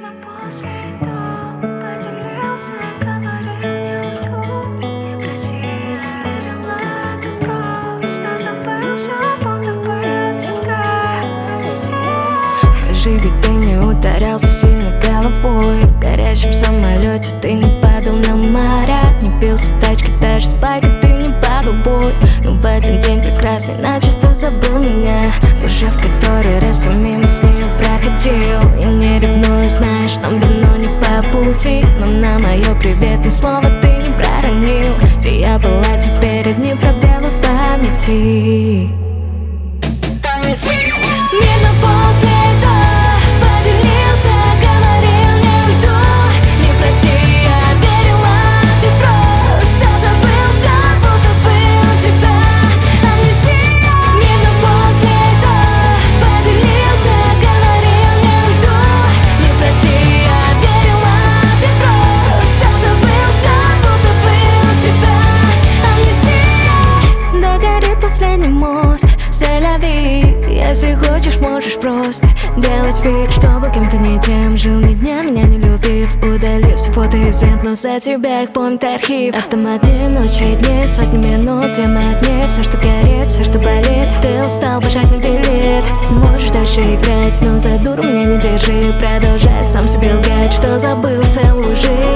Мирно после этого поделился, говорил, не уйду. Не проси, я верила, ты просто забылся, будто бы я тебя не сильно. Скажи, ведь ты не ударялся сильно головой. В горящем самолете ты не падал на море, не бился в тачке, даже с байка ты не падал в бой. Но в один день прекрасный начисто забыл меня. Уже в который раз ты мимо с ней проходил. И не ревную, знаешь, нам давно не по пути. Но на мое привет ни слова ты не проронил. Где я была, теперь одни пробелы в памяти. Мирно после этого поделился, говорил, не уйду. Не проси, я верила, ты просто забылся, будто был у тебя амнезия. Мирно после этого поделился, говорил, не уйду. Не проси, я верила, ты просто забылся, будто был у тебя амнезия. Догорит последний мост, c'est-la-vie. Если хочешь, можешь просто делать вид, что был кем-то не тем. Жил ни дня, меня не любив, удалив все фото из лент, но за тебя их помнит архив. Автоматные ночи и дни, сотни минут, где мы одни. Все, что горит, все, что болит. Ты устал бежать на билет. Можешь дальше играть, но за дуру меня не держи. Продолжай сам себе лгать, что забыл целую жизнь.